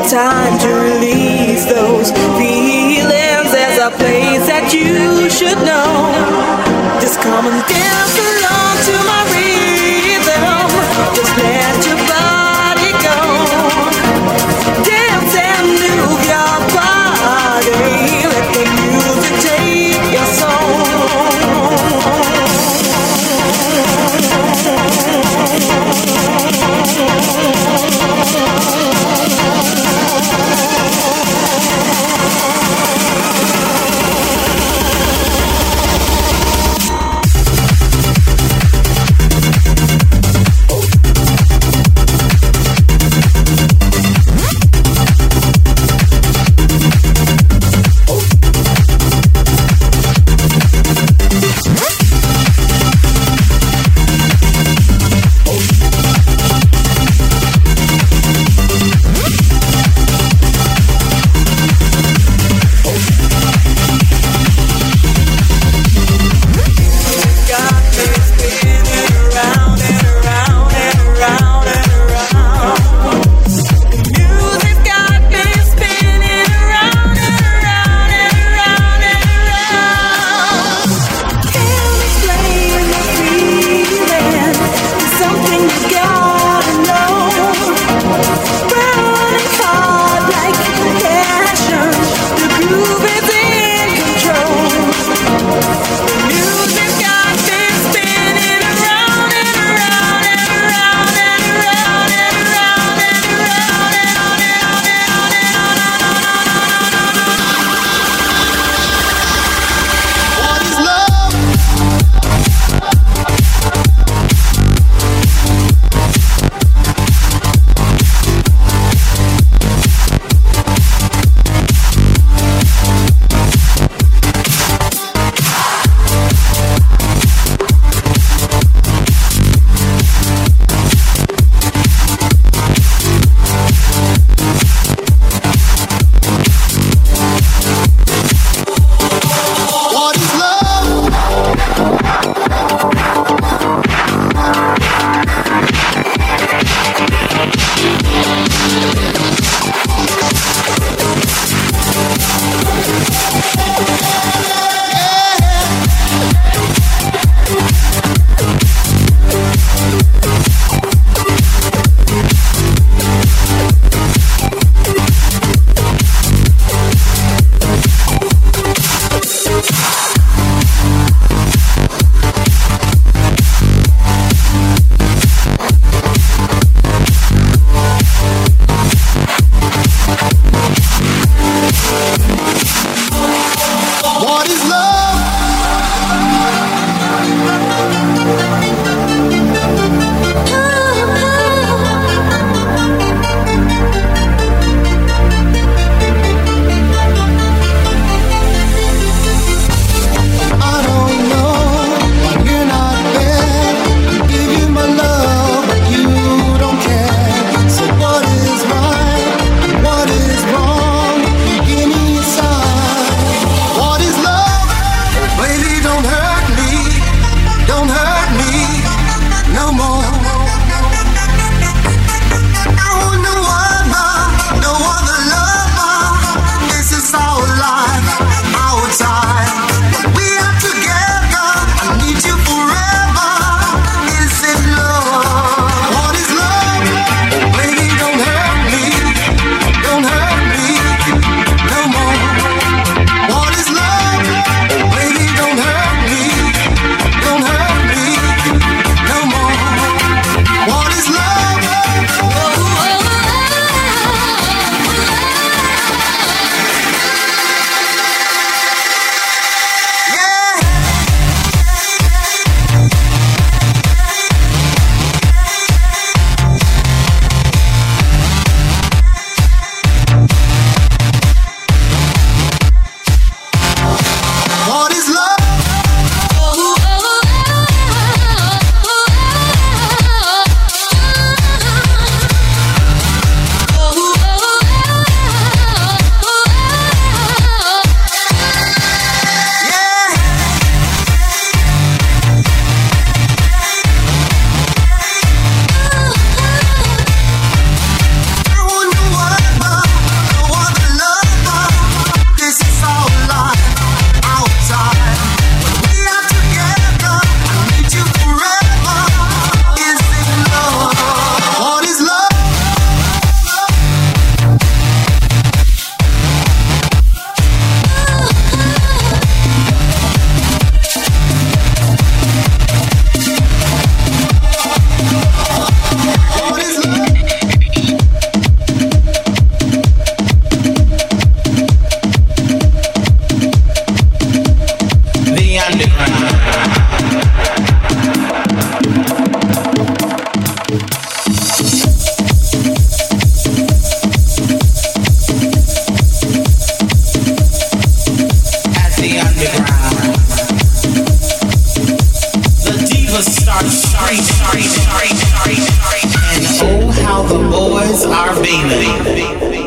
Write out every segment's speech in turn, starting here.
time to release those feelings. There's a place that you should know. Just come and dance along to my rhythm. Just let your body go. Dance and move your body. Let the music take your soul.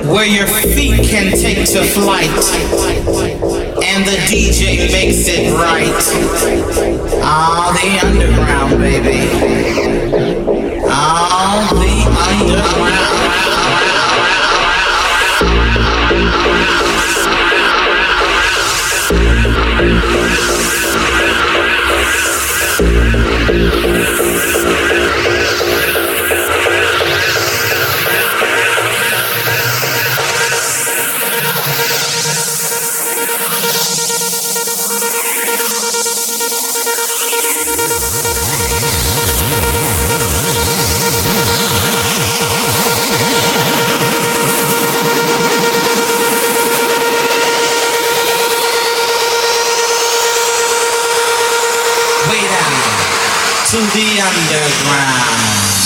where your feet can take to flight, and the DJ makes it right. Ah, the underground, baby. Ah, the underground. To the underground.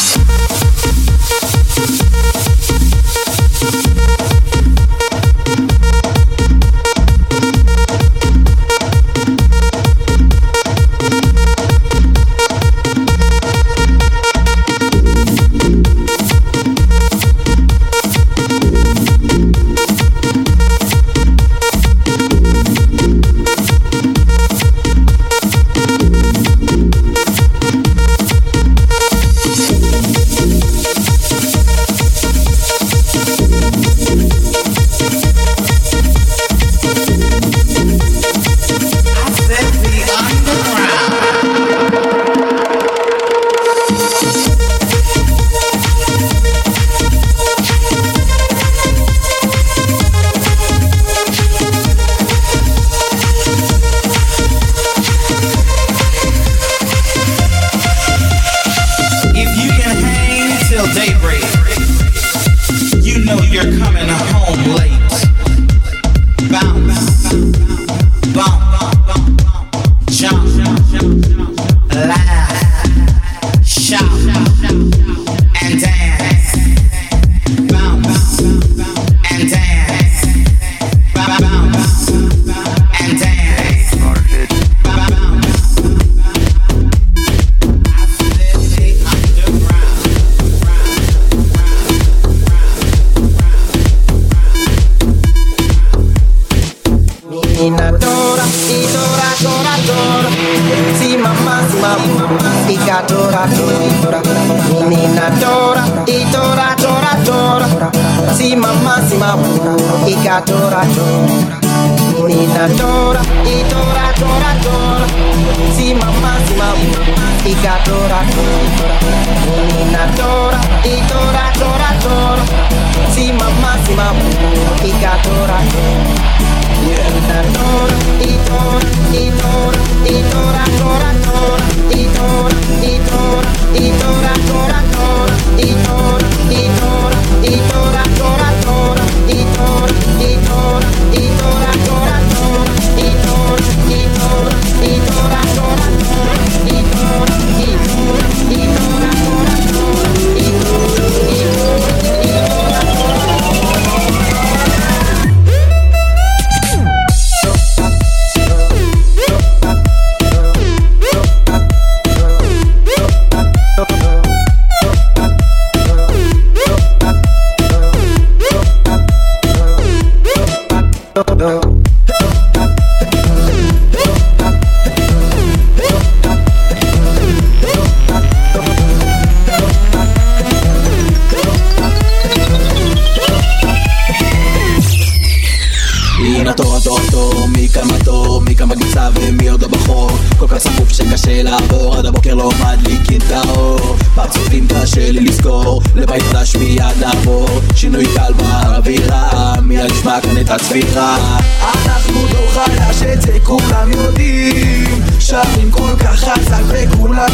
הצבירה אנחנו דור חדש את זה כולם יודעים שרים כל כך חזק וכולם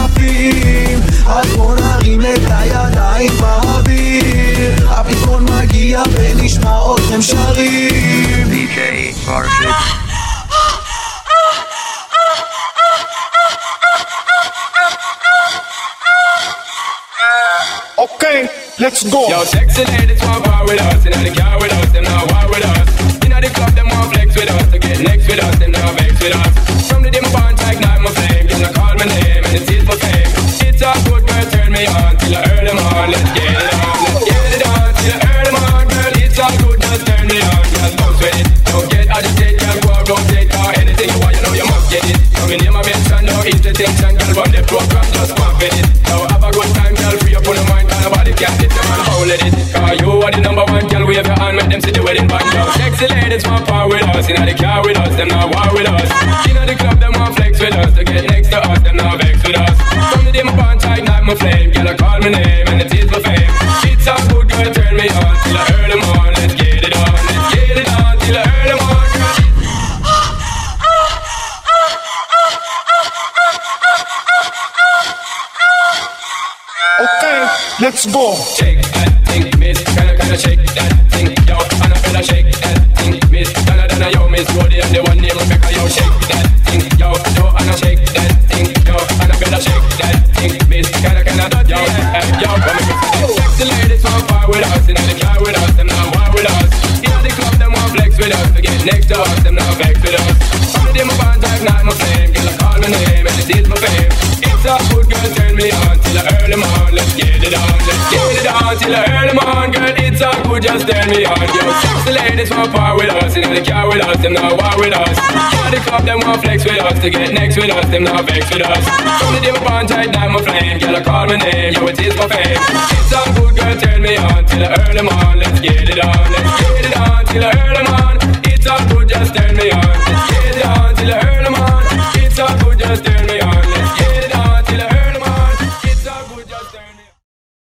כנפים אז בוא נרים את הידיים באוויר הפתרון מגיע ונשמע אתכם שרים DJ Farfetch Okay, let's go. Yo, sexy ladies want war with us. Inna the car with us, them not war with us. Inna the club, them want flex with us. To get next with us, them not vex with us. From the dim bond, ignite my flame. Give them call my name and it is my fame. It's a good girl, turn me on till I earn them on. Let's get it on, let's get it on till I earn them on. Girl, it's a just turn me on, girl, bounce with it. Don't get agitated, girl, go and rotate. Or anything you want, you know you must get it. Come in here, my mention, no ease the tension, girl, run the program, just pump with it. Now have a good time, girl, free up on the mind, cause nobody can sit down and hold it. Cause you are the number one, girl, wave your hand, make them see the wedding band. Now sexy ladies want power with us, inna the car with us, them not war with us. Inna the club, them want flex with us, to get next to us, them not vex with us. From the day my bond tight, not my flame, girl, I call my name, and it is my fame. It's a good girl, turn me on, till I earn them on, let's get it on, let's get it on, till I earn them on, girl. Okay, let's go. Shake that thing, miss, kinda shake that thing, yo. And I better shake that thing, miss, donna, yo, miss, Roddy and the one named Rebecca, yo. Shake that thing, yo, and I shake that thing, yo. And I better shake that thing, miss, kinda, yo, yo. Sexy ladies want power with us, inna the car with us, them not war with us. Inna the club, them want flex with us, to get next to us, them not vex with us. From the day my bond type, not my flame, girl, I call my name, and it is my fame. It's a good girl, turn me on, till I earn them on, let's get it on, let's get it on, till I earn them on, girl, it's a good, just turn me on, yo. Sexy ladies want power with us, inna the car with us, them not war with us. Inna the club, them want flex with us, to get next with us, them not vex with us. From the day my bond tight, not my flame, girl, I call my name, yo, it is my fame. It's a good girl, turn me on, till I earn them on,